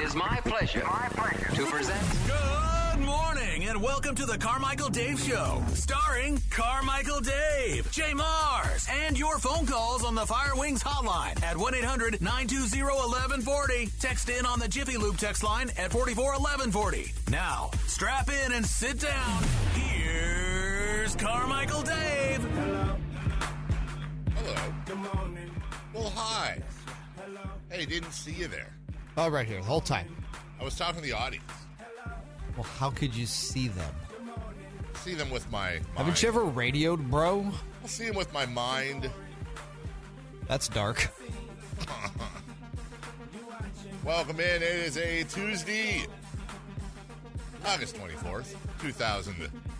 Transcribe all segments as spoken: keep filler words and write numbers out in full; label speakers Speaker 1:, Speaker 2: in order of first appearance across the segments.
Speaker 1: is my pleasure, my pleasure to present.
Speaker 2: Good morning and welcome to the Carmichael Dave Show, starring Carmichael Dave, Jay Mars, and your phone calls on the Fire Wings hotline at one eight hundred nine two zero one one four zero. Text in on the Jiffy Loop text line at four four one one four zero. Now, strap in and sit down. Here's Carmichael Dave.
Speaker 3: Hello. Hello. Good morning. Well, hi. Hello. Hey, didn't see you there.
Speaker 4: Oh, right here, the whole time.
Speaker 3: I was talking to the audience.
Speaker 4: Well, how could you see them?
Speaker 3: See them with my mind.
Speaker 4: Haven't you ever radioed, bro?
Speaker 3: I see them with my mind.
Speaker 4: That's dark.
Speaker 3: Welcome in. It is a Tuesday, August twenty-fourth, two thousand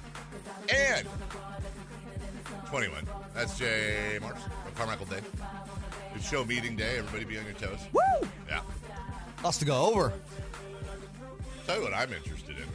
Speaker 3: twenty-one. That's Jay Mars of Carmichael Day. Good show meeting day. Everybody be on your toes.
Speaker 4: Woo!
Speaker 3: Yeah.
Speaker 4: Lots to go over.
Speaker 3: Tell you what I'm interested in.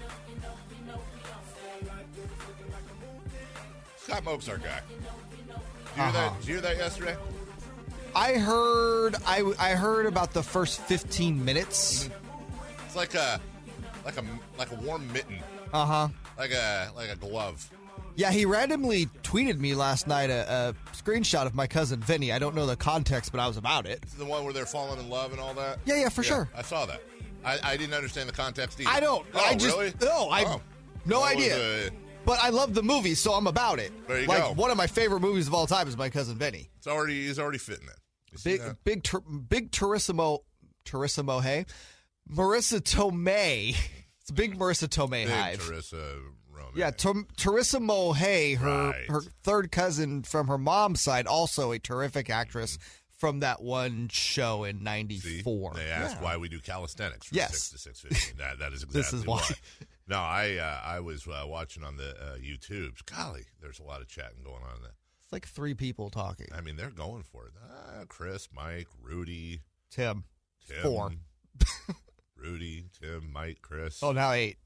Speaker 3: Scott Moak's our guy. Did you, hear
Speaker 4: Uh-huh.
Speaker 3: that? Did you hear that yesterday?
Speaker 4: I heard. I, I heard about the first fifteen minutes.
Speaker 3: It's like a like a like a warm mitten,
Speaker 4: Uh huh.
Speaker 3: like a like a glove.
Speaker 4: Yeah, he randomly tweeted me last night a, a screenshot of my cousin Vinny. I don't know the context, but I was about it.
Speaker 3: It's the one where they're falling in love and all that.
Speaker 4: Yeah, yeah, for sure.
Speaker 3: I saw that. I, I didn't understand the context either.
Speaker 4: I don't.
Speaker 3: Oh,
Speaker 4: I just.
Speaker 3: really?
Speaker 4: No, I.
Speaker 3: Oh.
Speaker 4: No
Speaker 3: What was
Speaker 4: idea.
Speaker 3: the-
Speaker 4: But I love the movie, so I'm about it.
Speaker 3: There you
Speaker 4: like,
Speaker 3: go.
Speaker 4: one of my favorite movies of all time is My Cousin Vinny.
Speaker 3: It's already he's already fitting it. You see
Speaker 4: Big,
Speaker 3: that?
Speaker 4: big, tur- big Turissimo, Turissimo, hey, Marissa Tomei. It's a big Marissa Tomei
Speaker 3: Big
Speaker 4: hive.
Speaker 3: Teresa Roman.
Speaker 4: Yeah, Tur- Turissimo Hay, her
Speaker 3: Right.
Speaker 4: her third cousin from her mom's side, also a terrific actress from that one show in
Speaker 3: See?
Speaker 4: ninety-four.
Speaker 3: They asked
Speaker 4: Yeah.
Speaker 3: why we do calisthenics from
Speaker 4: Yes.
Speaker 3: six to six fifteen. That that is exactly
Speaker 4: This is why.
Speaker 3: No, I uh, I was uh, watching on the uh, YouTubes. Golly, there's a lot of chatting going on there.
Speaker 4: It's like three people talking.
Speaker 3: I mean, they're going for it. Ah, Chris, Mike, Rudy,
Speaker 4: Tim.
Speaker 3: Tim,
Speaker 4: Four.
Speaker 3: Rudy, Tim, Mike, Chris.
Speaker 4: Oh, now eight.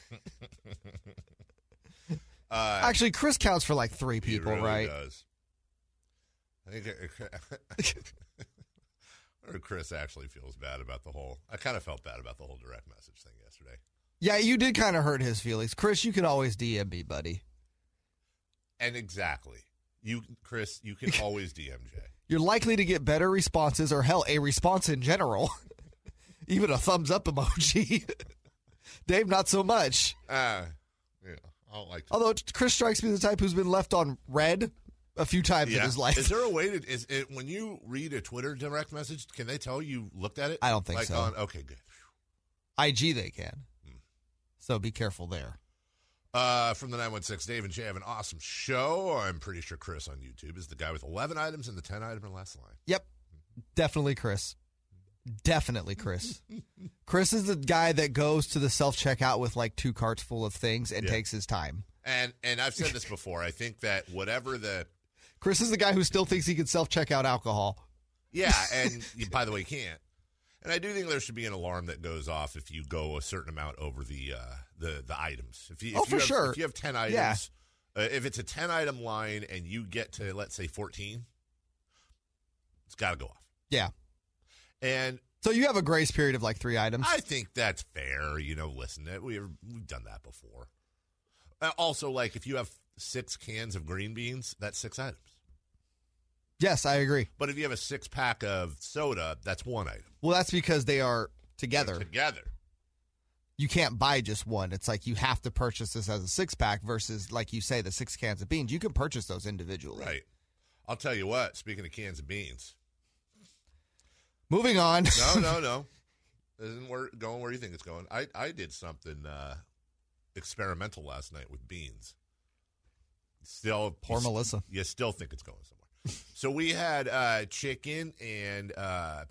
Speaker 3: uh,
Speaker 4: Actually, Chris counts for like three
Speaker 3: he
Speaker 4: people,
Speaker 3: really
Speaker 4: right?
Speaker 3: Does. I think it, or Chris actually feels bad about the whole. I kind of felt bad about the whole direct message thing yesterday.
Speaker 4: Yeah, you did kind of hurt his feelings. Chris, you can always D M me, buddy.
Speaker 3: And exactly, you, Chris, you can always D M J.
Speaker 4: You're likely to get better responses, or hell, a response in general. Even a thumbs up emoji. Dave, not so much.
Speaker 3: Uh, yeah, I don't like to.
Speaker 4: Although Chris strikes me as the type who's been left on red a few times in
Speaker 3: Yeah.
Speaker 4: his life.
Speaker 3: Is there a way to is it when you read a Twitter direct message? Can they tell you looked at it?
Speaker 4: I don't think
Speaker 3: like
Speaker 4: so.
Speaker 3: On, okay, good.
Speaker 4: I G they can. So be careful there.
Speaker 3: Uh, from the nine one six, Dave and Jay have an awesome show. I'm pretty sure Chris on YouTube is the guy with eleven items in the ten item or less line.
Speaker 4: Yep. Definitely Chris. Definitely Chris. Chris is the guy that goes to the self-checkout with like two carts full of things and
Speaker 3: Yeah.
Speaker 4: takes his time.
Speaker 3: And and I've said this before. I think that whatever the
Speaker 4: Chris is the guy who still thinks he can self-check out alcohol.
Speaker 3: yeah, and you, by the way, you can't. And I do think there should be an alarm that goes off if you go a certain amount over the uh, the the items. If you, if
Speaker 4: Oh,
Speaker 3: you
Speaker 4: for
Speaker 3: have,
Speaker 4: sure.
Speaker 3: If you have ten items,
Speaker 4: Yeah.
Speaker 3: uh, if it's a ten item line and you get to let's say fourteen, it's got to go off.
Speaker 4: Yeah.
Speaker 3: And
Speaker 4: So you have a grace period of like three items.
Speaker 3: I think that's fair. You know, listen, we've we've done that before. Uh, also, like if you have six cans of green beans, that's six items.
Speaker 4: Yes, I agree.
Speaker 3: But if you have a six pack of soda, that's one item.
Speaker 4: Well, that's because they are together.
Speaker 3: Together.
Speaker 4: You can't buy just one. It's like you have to purchase this as a six pack versus, like you say, the six cans of beans. You can purchase those individually.
Speaker 3: Right. I'll tell you what, speaking of cans of beans.
Speaker 4: Moving on.
Speaker 3: No, no, no. Isn't where, going where you think it's going. I, I did something uh, experimental last night with beans. Still,
Speaker 4: Poor
Speaker 3: you,
Speaker 4: Melissa.
Speaker 3: You still think it's going somewhere. So we had uh, chicken and uh,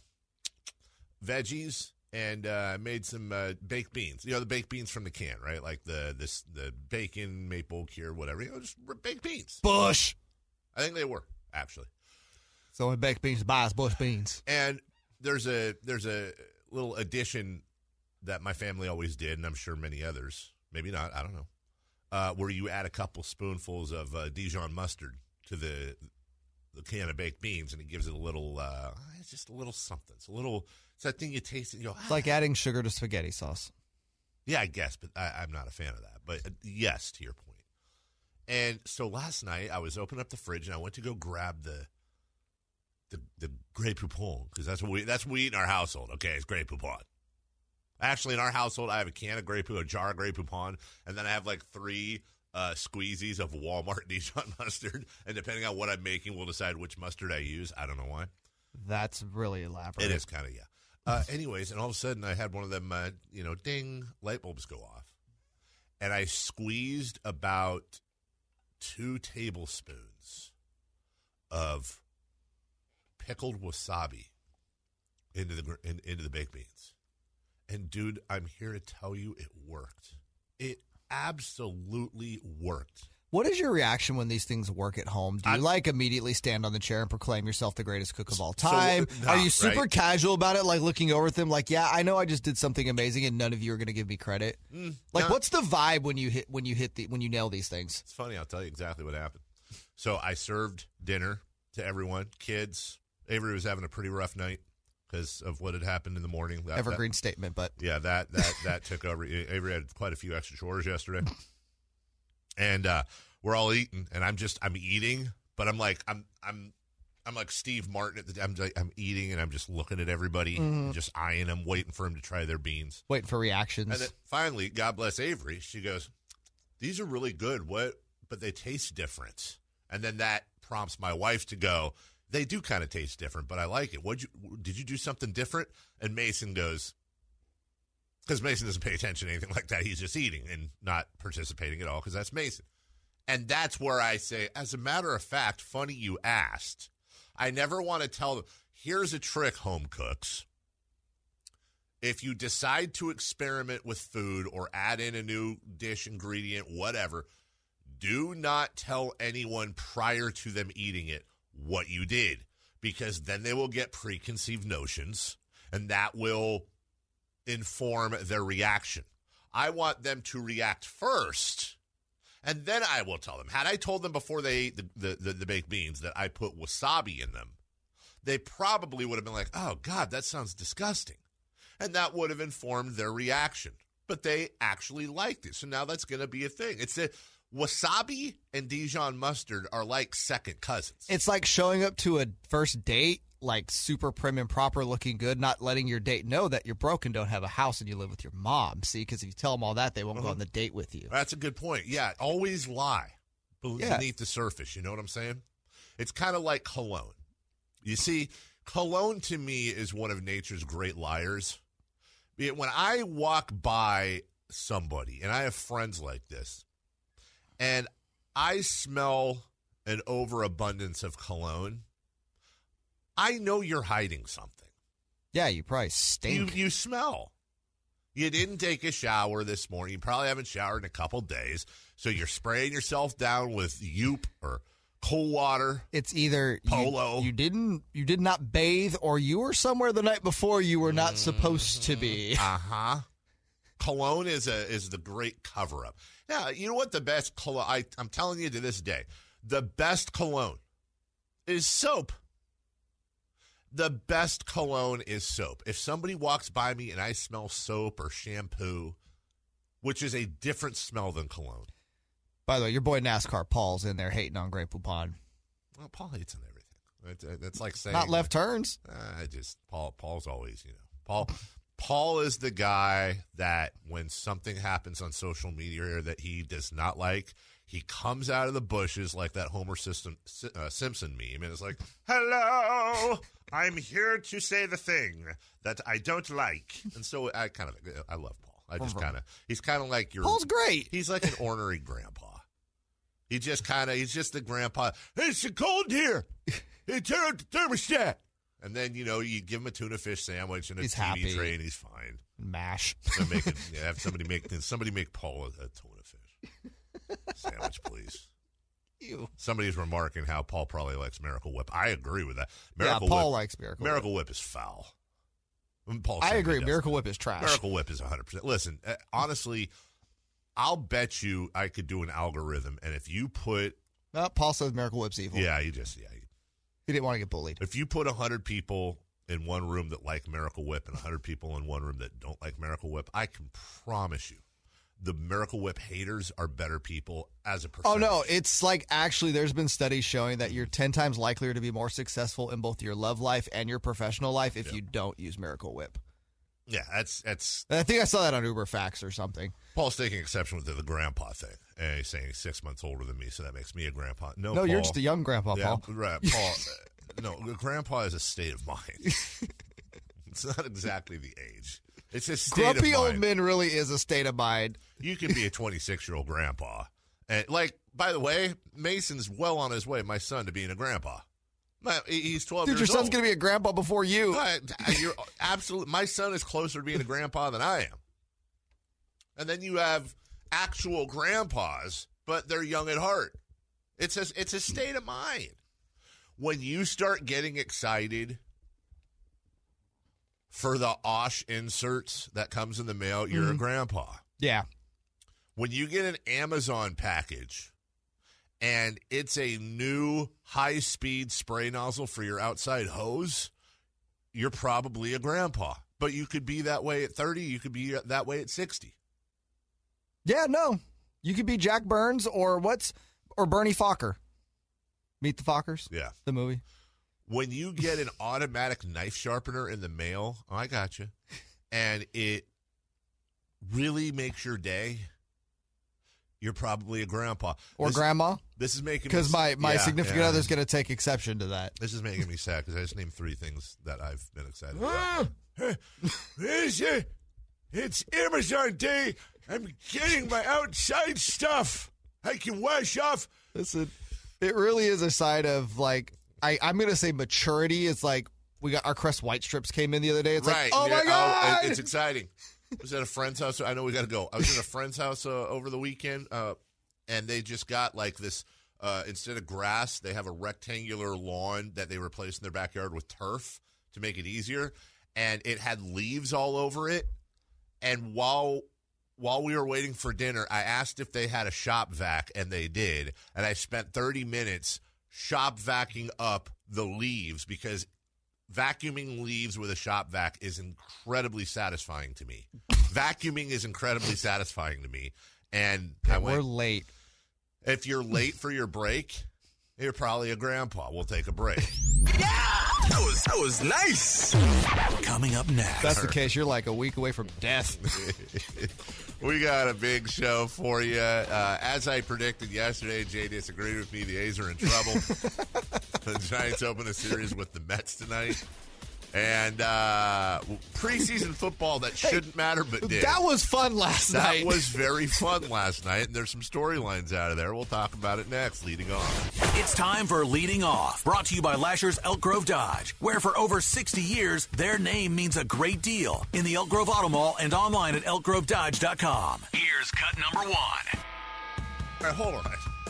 Speaker 3: veggies and uh, made some uh, baked beans. You know, the baked beans from the can, right? Like the this the bacon, maple cure, whatever. You know, just baked beans.
Speaker 4: Bush.
Speaker 3: I think they were, actually.
Speaker 4: So when baked beans buys Bush beans.
Speaker 3: And there's a there's a little addition that my family always did, and I'm sure many others, maybe not, I don't know, uh, where you add a couple spoonfuls of uh, Dijon mustard to the the can of baked beans, and it gives it a little, uh, it's just a little something. It's a little, it's that thing you taste and you go, ah.
Speaker 4: It's like adding sugar to spaghetti sauce.
Speaker 3: Yeah, I guess, but I, I'm not a fan of that. But uh, yes, to your point. And so last night, I was opening up the fridge, and I went to go grab the the, the Grey Poupon, because that's what we that's what we eat in our household. Okay, it's Grey Poupon. Actually, in our household, I have a can of Grey Poupon, a jar of Grey Poupon, and then I have like three uh, squeezies of Walmart Dijon mustard. And depending on what I'm making, we'll decide which mustard I use. I don't know why.
Speaker 4: That's really elaborate.
Speaker 3: It is kind of, yeah. Uh, anyways, and all of a sudden, I had one of them, uh, you know, ding, light bulbs go off. And I squeezed about two tablespoons of pickled wasabi into the in, into the baked beans. And, dude, I'm here to tell you it worked. It absolutely worked.
Speaker 4: What is your reaction when these things work at home? Do you,
Speaker 3: I'm,
Speaker 4: like, immediately stand on the chair and proclaim yourself the greatest cook of all time?
Speaker 3: So, no,
Speaker 4: are you super
Speaker 3: right?
Speaker 4: casual about it, like looking over at them like, yeah, I know I just did something amazing and none of you are going to give me credit?
Speaker 3: Mm,
Speaker 4: like,
Speaker 3: no.
Speaker 4: what's the vibe when you hit when you hit the when you nail these things?
Speaker 3: It's funny. I'll tell you exactly what happened. So I served dinner to everyone, kids. Avery was having a pretty rough night because of what had happened in the morning. That,
Speaker 4: Evergreen
Speaker 3: that,
Speaker 4: statement, but
Speaker 3: yeah, that that that took over. Avery had quite a few extra chores yesterday, and uh, we're all eating, and I'm just I'm eating, but I'm like I'm I'm I'm like Steve Martin at the I'm like, I'm eating, and I'm just looking at everybody, mm-hmm. just eyeing them, waiting for them to try their beans,
Speaker 4: waiting for reactions.
Speaker 3: And then finally, God bless Avery, she goes, "These are really good. What? But they taste different." And then that prompts my wife to go, "They do kind of taste different, but I like it. What'd you, did you do something different?" And Mason goes, because Mason doesn't pay attention to anything like that. He's just eating and not participating at all because that's Mason. And that's where I say, as a matter of fact, funny you asked. I never want to tell them, here's a trick, home cooks. If you decide to experiment with food or add in a new dish, ingredient, whatever, do not tell anyone prior to them eating it what you did, because then they will get preconceived notions, and that will inform their reaction. I want them to react first, and then I will tell them. Had I told them before they ate the, the, the, the baked beans that I put wasabi in them, they probably would have been like, oh, God, that sounds disgusting. And that would have informed their reaction. But they actually liked it, so now that's going to be a thing. It's a... Wasabi and Dijon mustard are like second cousins.
Speaker 4: It's like showing up to a first date, like super prim and proper, looking good, not letting your date know that you're broke and don't have a house and you live with your mom. See, because if you tell them all that, they won't uh-huh. go on the date with you.
Speaker 3: That's a good point. Yeah, always lie beneath yeah. the surface. You know what I'm saying? It's kind of like cologne. You see, cologne to me is one of nature's great liars. When I walk by somebody, and I have friends like this, and I smell an overabundance of cologne, I know you're hiding something.
Speaker 4: Yeah, you probably stink.
Speaker 3: You, you smell. You didn't take a shower this morning. You probably haven't showered in a couple days, so you're spraying yourself down with Yoop or cold water.
Speaker 4: It's either
Speaker 3: Polo.
Speaker 4: You, you didn't, you did not bathe, or you were somewhere the night before you were not mm-hmm. supposed to be.
Speaker 3: Uh huh. Cologne is a is the great cover up. Now, you know what the best cologne, I, I'm telling you to this day, the best cologne is soap. The best cologne is soap. If somebody walks by me and I smell soap or shampoo, which is a different smell than cologne.
Speaker 4: By the way, your boy NASCAR Paul's in there hating on Grey Poupon.
Speaker 3: Well, Paul hates on everything. It's, it's like saying.
Speaker 4: Not left turns.
Speaker 3: I uh, just, Paul. Paul's always, you know, Paul. Paul is the guy that when something happens on social media that he does not like, he comes out of the bushes like that Homer System, uh, Simpson meme, and is like, hello, I'm here to say the thing that I don't like. And so I kind of, I love Paul. I just kind of, he's kind of like your.
Speaker 4: Paul's great.
Speaker 3: He's like an ornery grandpa. He just kind of, he's just the grandpa. Hey, it's cold here. Hey, turn up the thermostat. And then, you know, you give him a tuna fish sandwich and a
Speaker 4: he's
Speaker 3: T V
Speaker 4: happy.
Speaker 3: tray, and he's fine.
Speaker 4: Mash.
Speaker 3: So make it, yeah, have somebody make somebody make Paul a, a tuna fish sandwich, please.
Speaker 4: Ew.
Speaker 3: Somebody's remarking how Paul probably likes Miracle Whip. I agree with that. Miracle
Speaker 4: yeah, Paul
Speaker 3: Whip,
Speaker 4: likes Miracle
Speaker 3: Miracle
Speaker 4: Whip.
Speaker 3: Whip is foul. Paul
Speaker 4: I agree. Miracle Whip is trash.
Speaker 3: Miracle Whip is one hundred percent. Listen, uh, honestly, I'll bet you I could do an algorithm, and if you put...
Speaker 4: Uh, Paul says Miracle Whip's evil.
Speaker 3: Yeah, you just... yeah.
Speaker 4: He didn't want to get bullied.
Speaker 3: If you put one hundred people in one room that like Miracle Whip and one hundred people in one room that don't like Miracle Whip, I can promise you the Miracle Whip haters are better people as a percentage.
Speaker 4: Oh, no. It's like actually there's been studies showing that you're ten times likelier to be more successful in both your love life and your professional life if
Speaker 3: Yep.
Speaker 4: you don't use Miracle Whip.
Speaker 3: Yeah, that's that's.
Speaker 4: And I think I saw that on Uber Facts or something.
Speaker 3: Paul's taking exception with the, the grandpa thing. And he's saying he's six months older than me, so that makes me a grandpa. No,
Speaker 4: No,
Speaker 3: Paul,
Speaker 4: you're just a young grandpa,
Speaker 3: yeah,
Speaker 4: Paul.
Speaker 3: right, Paul. uh, no, grandpa is a state of mind. It's not exactly the age. It's a state
Speaker 4: Grumpy
Speaker 3: of mind.
Speaker 4: old men really is a state of mind.
Speaker 3: You can be a twenty-six-year-old grandpa. And, like, by the way, Mason's well on his way, my son, to being a grandpa. My- He's twelve
Speaker 4: Dude, your
Speaker 3: years
Speaker 4: son's
Speaker 3: old.
Speaker 4: going to be a grandpa before you.
Speaker 3: I- You're absolute. My son is closer to being a grandpa than I am. And then you have actual grandpas, but they're young at heart. It's a, it's a state of mind. When you start getting excited for the Osh inserts that comes in the mail, you're a grandpa.
Speaker 4: Yeah.
Speaker 3: When you get an Amazon package and it's a new high-speed spray nozzle for your outside hose, you're probably a grandpa. But you could be that way at thirty. You could be that way at sixty.
Speaker 4: Yeah, no. You could be Jack Burns or what's or Bernie Fokker. Meet the Fockers,
Speaker 3: Yeah.
Speaker 4: the movie.
Speaker 3: When you get an automatic knife sharpener in the mail, oh, I got you, and it really makes your day, you're probably a grandpa.
Speaker 4: Or
Speaker 3: this,
Speaker 4: grandma.
Speaker 3: This is making me
Speaker 4: Because my, my
Speaker 3: yeah,
Speaker 4: significant
Speaker 3: yeah.
Speaker 4: other's going to take exception to that.
Speaker 3: This is making me sad because I just named three things that I've been excited about. It's, uh, it's Amazon Day. I'm getting my outside stuff. I can wash off.
Speaker 4: Listen, it really is a sign of, like, I, I'm going to say maturity. It's like we got our Crest White strips came in the other day. It's
Speaker 3: right.
Speaker 4: like, oh,
Speaker 3: Yeah,
Speaker 4: my God.
Speaker 3: it- it's exciting. I was at a friend's house. I know we got to go. I was at a friend's house uh, over the weekend, uh, and they just got like this. Uh, instead of grass, they have a rectangular lawn that they replaced in their backyard with turf to make it easier, and it had leaves all over it. And while while we were waiting for dinner, I asked if they had a shop vac, and they did. And I spent thirty minutes shop vacuuming up the leaves because vacuuming leaves with a shop vac is incredibly satisfying to me. Vacuuming is incredibly satisfying to me. And I
Speaker 4: We're
Speaker 3: went,
Speaker 4: late.
Speaker 3: if you're late for your break, you're probably a grandpa. We'll take a break.
Speaker 2: That was, that was nice. Coming up next.
Speaker 4: If that's the case, you're like a week away from death.
Speaker 3: We got a big show for you. Uh, as I predicted yesterday, Jay disagreed with me. The A's are in trouble. The Giants open a series with the Mets tonight. And uh, preseason football that shouldn't matter but did.
Speaker 4: That was fun last
Speaker 3: That
Speaker 4: night.
Speaker 3: was very fun last night, and there's some storylines out of there. We'll talk about it next, leading on.
Speaker 2: It's time for Leading Off, brought to you by Lasher's Elk Grove Dodge, where for over sixty years, their name means a great deal. In the Elk Grove Auto Mall and online at elk grove dodge dot com. Here's cut number one.
Speaker 3: All right, hold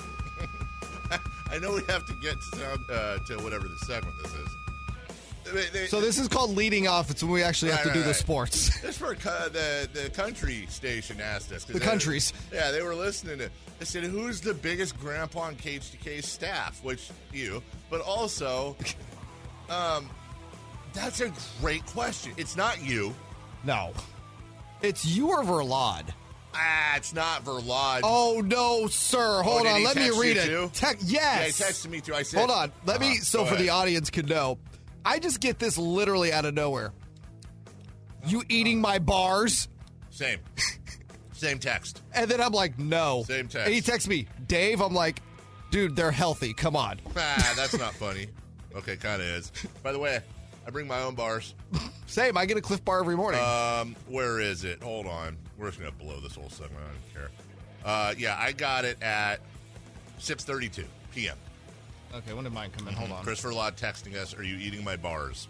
Speaker 3: on. I know we have to get to, sound, uh, to whatever the segment this is. They- they-
Speaker 4: So this is called leading off. It's when we actually have
Speaker 3: Right,
Speaker 4: to do
Speaker 3: right,
Speaker 4: the
Speaker 3: right.
Speaker 4: sports.
Speaker 3: This for uh, the the country station asked us. 'cause
Speaker 4: The
Speaker 3: they-
Speaker 4: countries.
Speaker 3: Yeah, they were listening to. They said, "Who's the biggest grandpa on K H T K's staff?" Which you, but also, um, that's a great question. It's not you.
Speaker 4: No. It's you or Verlad.
Speaker 3: Ah, it's not Verlad.
Speaker 4: Oh, no, sir. Hold
Speaker 3: did
Speaker 4: on.
Speaker 3: he
Speaker 4: Let me
Speaker 3: text
Speaker 4: read
Speaker 3: you
Speaker 4: it.
Speaker 3: too?
Speaker 4: Te-
Speaker 3: yeah, he
Speaker 4: yes.
Speaker 3: texted me too. I said,
Speaker 4: Hold on. Let me,
Speaker 3: Uh-huh.
Speaker 4: so
Speaker 3: Go
Speaker 4: for the
Speaker 3: ahead.
Speaker 4: audience can know, I just get this literally out of nowhere. You eating my bars?
Speaker 3: Same, same text.
Speaker 4: And then I'm like, no.
Speaker 3: Same text.
Speaker 4: And he texts me, Dave. I'm like, dude, they're healthy. Come on.
Speaker 3: Ah, that's not funny. Okay, kind of is. By the way, I bring my own bars.
Speaker 4: Same. I get a Cliff Bar every morning.
Speaker 3: Um, where is it? Hold on. We're just gonna blow this whole segment. I don't care. Uh, yeah, I got it at six thirty-two p.m.
Speaker 4: okay, when did mine come in? Hold on.
Speaker 3: Christopher Lott texting us, "Are you eating my bars?"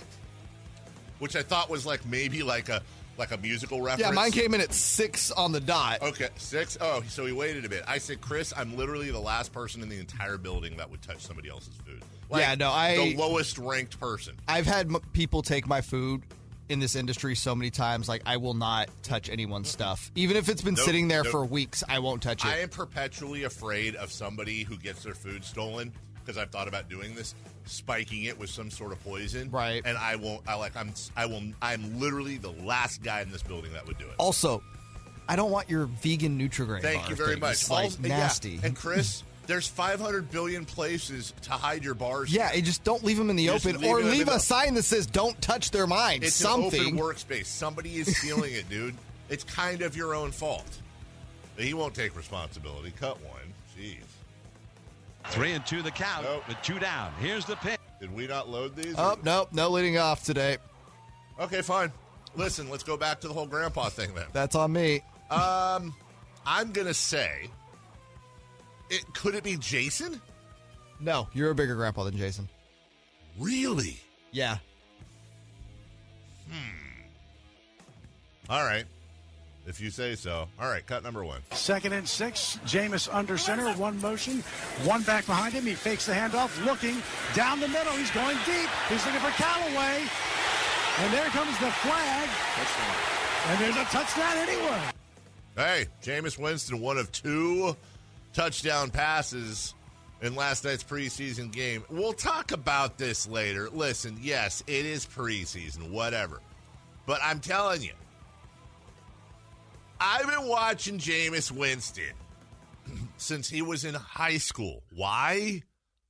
Speaker 3: Which I thought was like maybe like a like a musical reference.
Speaker 4: Yeah, mine came in at six on the dot.
Speaker 3: Okay, six. Oh, so he waited a bit. I said, Chris, I'm literally the last person in the entire building that would touch somebody else's food. Like,
Speaker 4: Yeah, no, I-
Speaker 3: the lowest ranked person.
Speaker 4: I've had m- people take my food in this industry so many times. Like, I will not touch anyone's stuff. Even if it's been
Speaker 3: Nope,
Speaker 4: sitting there
Speaker 3: nope.
Speaker 4: for weeks, I won't touch it.
Speaker 3: I am perpetually afraid of somebody who gets their food stolen because I've thought about doing this, spiking it with some sort of poison.
Speaker 4: Right.
Speaker 3: And I won't. I like. I'm. I will. I'm literally the last guy in this building that would do it.
Speaker 4: Also, I don't want your vegan Nutri-Grain
Speaker 3: Thank
Speaker 4: bar
Speaker 3: you very
Speaker 4: thing.
Speaker 3: much.
Speaker 4: It's, like,
Speaker 3: Also-
Speaker 4: nasty.
Speaker 3: yeah. And Chris, there's five hundred billion places to hide your bars.
Speaker 4: Yeah, you just don't leave them in the
Speaker 3: You just
Speaker 4: open,
Speaker 3: leave
Speaker 4: or
Speaker 3: them in
Speaker 4: leave
Speaker 3: the-
Speaker 4: a sign that says "Don't touch their mind."
Speaker 3: It's
Speaker 4: Something.
Speaker 3: an open workspace. Somebody is stealing it, dude. It's kind of your own fault. He won't take responsibility. Cut one. Jeez.
Speaker 5: Three and two the count
Speaker 3: Nope.
Speaker 5: with two down. Here's the pitch.
Speaker 3: Did we not load these?
Speaker 4: Oh, nope, no leading off today.
Speaker 3: Okay, fine. Listen, let's go back to the whole grandpa thing then.
Speaker 4: That's on me.
Speaker 3: Um, I'm gonna say, it could it be Jason?
Speaker 4: No, you're a bigger grandpa than Jason.
Speaker 3: Really?
Speaker 4: Yeah.
Speaker 3: All right. If you say so. All right, cut number one.
Speaker 6: Second and six. Jameis under center. One motion. One back behind him. He fakes the handoff. Looking down the middle. He's going deep. He's looking for Callaway. And there comes the flag. Touchdown. And there's a touchdown anyway.
Speaker 3: Hey, Jameis Winston, one of two touchdown passes in last night's preseason game. We'll talk about this later. Listen, yes, it is preseason, whatever. But I'm telling you, I've been watching Jameis Winston since he was in high school. Why?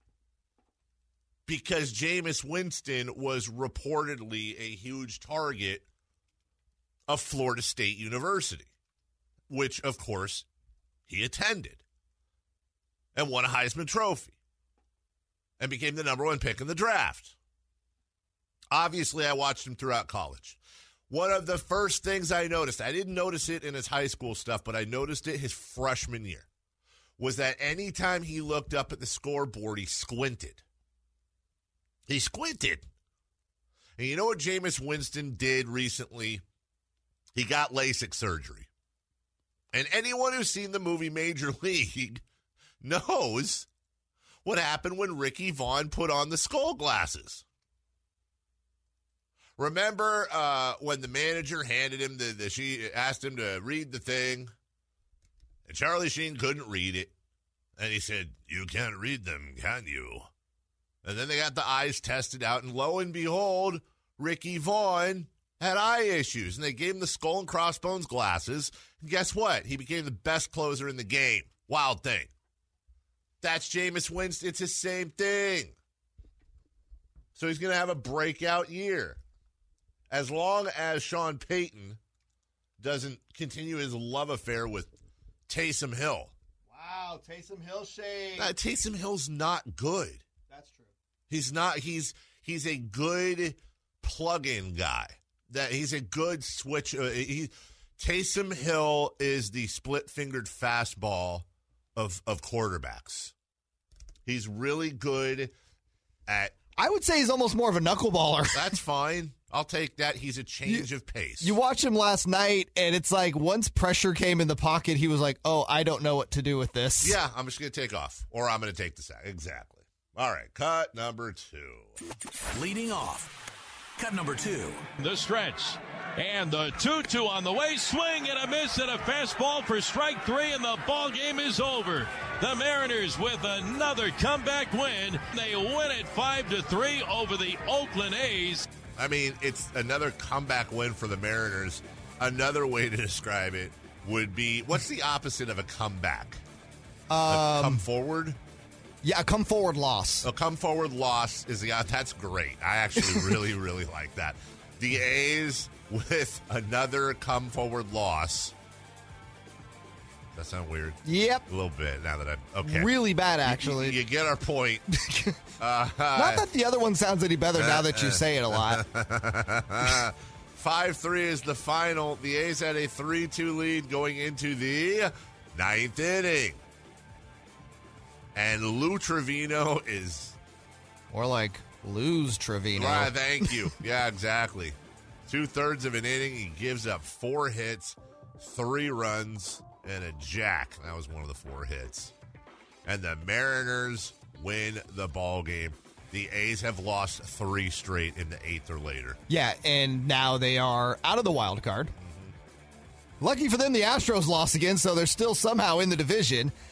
Speaker 3: Because Jameis Winston was reportedly a huge target of Florida State University, which, of course, he attended and won a Heisman Trophy and became the number one pick in the draft. Obviously, I watched him throughout college. One of the first things I noticed, I didn't notice it in his high school stuff, but I noticed it his freshman year, was that anytime he looked up at the scoreboard, he squinted. He squinted. And you know what Jameis Winston did recently? He got LASIK surgery. And anyone who's seen the movie Major League knows what happened when Ricky Vaughn put on the skull glasses. Remember uh, when the manager handed him the, the she asked him to read the thing, and Charlie Sheen couldn't read it, and he said, "You can't read them, can you?" And then they got the eyes tested out, and lo and behold, Ricky Vaughn had eye issues, and they gave him the skull and crossbones glasses. And guess what? He became the best closer in the game. Wild thing. That's Jameis Winston. It's the same thing. So he's going to have a breakout year. As long as Sean Payton doesn't continue his love affair with Taysom Hill.
Speaker 4: Wow, Taysom Hill shade.
Speaker 3: Uh, Taysom Hill's not good.
Speaker 4: That's true.
Speaker 3: He's not. He's he's a good plug-in guy. That he's a good switch. Uh, he, Taysom Hill is the split-fingered fastball of of quarterbacks. He's really good at.
Speaker 4: I would say he's almost more of a knuckleballer.
Speaker 3: That's fine. I'll take that. He's a change
Speaker 4: You-
Speaker 3: of pace.
Speaker 4: You watch him last night, and it's like once pressure came in the pocket, he was like, "Oh, I don't know what to do with this."
Speaker 3: Yeah, I'm just going to take off, or I'm going to take the sack. Exactly. All right, cut number two.
Speaker 2: Leading off. Cut number two.
Speaker 5: The stretch. And the two two on the way. Swing and a miss and a fastball for strike three, and the ball game is over. The Mariners with another comeback win. They win it five to three over the Oakland A's.
Speaker 3: I mean, it's another comeback win for the Mariners. Another way to describe it would be, what's the opposite of a comeback?
Speaker 4: Um,
Speaker 3: a come forward?
Speaker 4: Yeah, a come forward loss.
Speaker 3: A come forward loss is the, that's great. I actually really, really like that. The A's with another come forward loss. Does that sound weird?
Speaker 4: Yep.
Speaker 3: A little bit now that I'm, okay.
Speaker 4: Really bad,
Speaker 3: You-
Speaker 4: actually.
Speaker 3: You, you get our point. Uh,
Speaker 4: Not that the other one sounds any better now that you say it a lot.
Speaker 3: five three is the final. The A's had a three two lead going into the ninth inning. And Lou Trevino is...
Speaker 4: Or like lose Trevino.
Speaker 3: Ah, thank you. Yeah, exactly. Two-thirds of an inning. He gives up four hits, three runs, and a jack. That was one of the four hits. And the Mariners win the ball game. The A's have lost three straight in the eighth or later.
Speaker 4: Yeah, and now they are out of the wild card. Lucky for them, the Astros lost again, so they're still somehow in the division.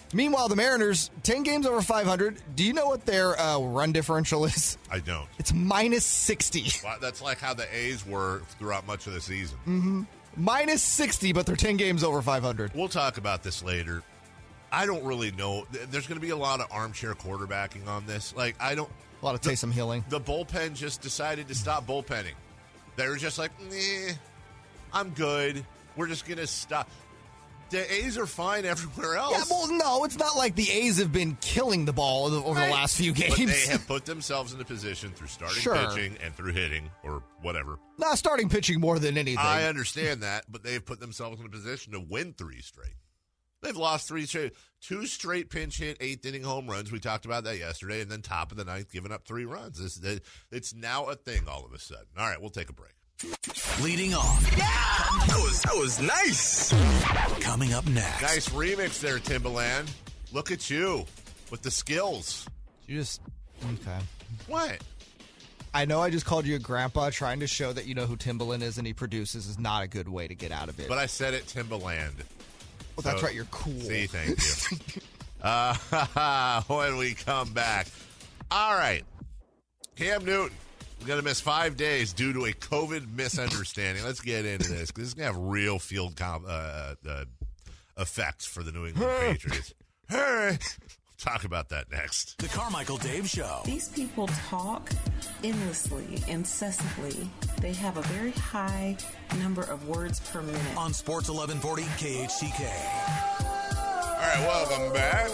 Speaker 4: Meanwhile, the Mariners, ten games over five hundred. Do you know what their uh, run differential is?
Speaker 3: I don't.
Speaker 4: It's minus sixty.
Speaker 3: Well, that's like how the A's were throughout much of the season.
Speaker 4: Mm-hmm. Minus sixty, but they're ten games over five hundred.
Speaker 3: We'll talk about this later. I don't really know. There's going to be a lot of armchair quarterbacking on this. Like, I don't.
Speaker 4: A lot of Taysom Hilling.
Speaker 3: The bullpen just decided to stop bullpenning. They were just like, nah, I'm good. We're just going to stop. The A's are fine everywhere else.
Speaker 4: Yeah, well, no, it's not like the A's have been killing the ball over
Speaker 3: right.
Speaker 4: the last few games.
Speaker 3: But they have put themselves in a position through starting
Speaker 4: sure.
Speaker 3: pitching and through hitting or whatever.
Speaker 4: Not starting pitching more than anything.
Speaker 3: I understand that, but they've put themselves in a position to win three straight. They've lost three straight, two straight pinch hit, eighth inning home runs. We talked about that yesterday, and then top of the ninth, giving up three runs. This, it's now a thing all of a sudden. All right, we'll take a break.
Speaker 2: Leading off.
Speaker 1: Yeah! That was, that was nice.
Speaker 2: Coming up next.
Speaker 3: Nice remix there, Timbaland. Look at you with the skills.
Speaker 4: You just, okay.
Speaker 3: What?
Speaker 4: I know I just called you a grandpa. Trying to show that you know who Timbaland is and he produces is not a good way to get out of it.
Speaker 3: But I said it, Timbaland.
Speaker 4: Well, that's so, right. You're cool.
Speaker 3: See, thank you. uh, when we come back. All right. Cam Newton. We're going to miss five days due to a COVID misunderstanding. Let's get into this because this is going to have real field com- uh, uh, effects for the New England Patriots. Hey, we'll talk about that next.
Speaker 2: The Carmichael Dave Show.
Speaker 7: These people talk endlessly, incessantly. They have a very high number of words per minute.
Speaker 2: On Sports eleven forty K H T K.
Speaker 3: All right, welcome back.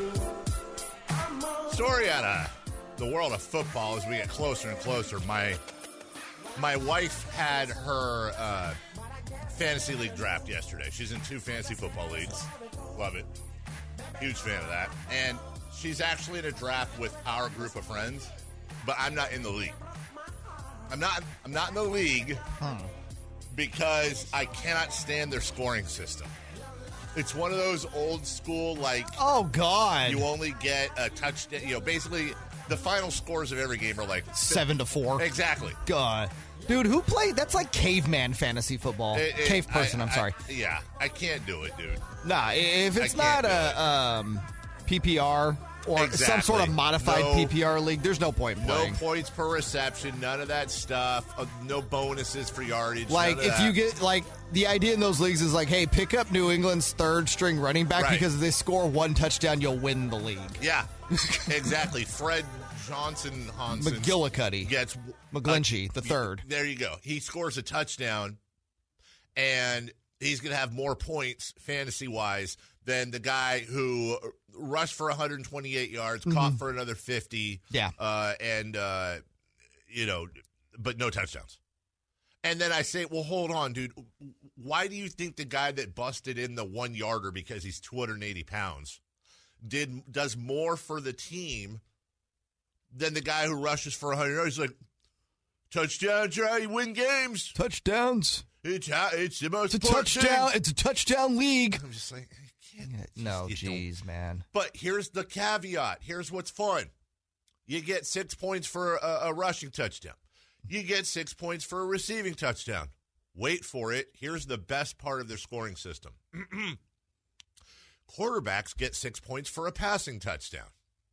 Speaker 3: Story out of the world of football as we get closer and closer. My my wife had her uh, fantasy league draft yesterday. She's in two fantasy football leagues. Love it. Huge fan of that. And she's actually in a draft with our group of friends, but I'm not in the league. I'm not I'm not in the league hmm. because I cannot stand their scoring system. It's one of those old school, like,
Speaker 4: oh, God.
Speaker 3: You only get a touchdown. You know, basically, the final scores of every game are like
Speaker 4: seven to four.
Speaker 3: Exactly.
Speaker 4: God. Dude, who played? That's like caveman fantasy football. It, it, Cave person, I, I'm sorry.
Speaker 3: I, yeah, I can't do it, dude.
Speaker 4: Nah, if it's not a um, P P R or
Speaker 3: exactly.
Speaker 4: some sort of modified
Speaker 3: no,
Speaker 4: P P R league, there's no point in playing.
Speaker 3: No points per reception, none of that stuff. Uh, no bonuses for yardage.
Speaker 4: Like, if
Speaker 3: that.
Speaker 4: you get, like, the idea in those leagues is like, hey, pick up New England's third string running back
Speaker 3: right.
Speaker 4: because if they score one touchdown, you'll win the league.
Speaker 3: Yeah, exactly. Fred Johnson Hansen
Speaker 4: McGillicuddy
Speaker 3: gets
Speaker 4: McGlinchey,
Speaker 3: uh,
Speaker 4: the third.
Speaker 3: There you go. He scores a touchdown, and he's going to have more points fantasy-wise than the guy who rushed for one hundred twenty-eight yards, mm-hmm. caught for another fifty,
Speaker 4: yeah,
Speaker 3: uh, and, uh, you know, but no touchdowns. And then I say, well, hold on, dude. Why do you think the guy that busted in the one-yarder because he's two hundred eighty pounds did does more for the team than the guy who rushes for one hundred yards? He's like, touchdown, try, you win games.
Speaker 4: Touchdowns.
Speaker 3: It's, it's the most
Speaker 4: it's a touchdown.
Speaker 3: Thing.
Speaker 4: It's a touchdown league.
Speaker 3: I'm just like, I can't.
Speaker 4: No, jeez, man.
Speaker 3: But here's the caveat. Here's what's fun. You get six points for a, a rushing touchdown. You get six points for a receiving touchdown. Wait for it. Here's the best part of their scoring system. Quarterbacks get six points for a passing touchdown.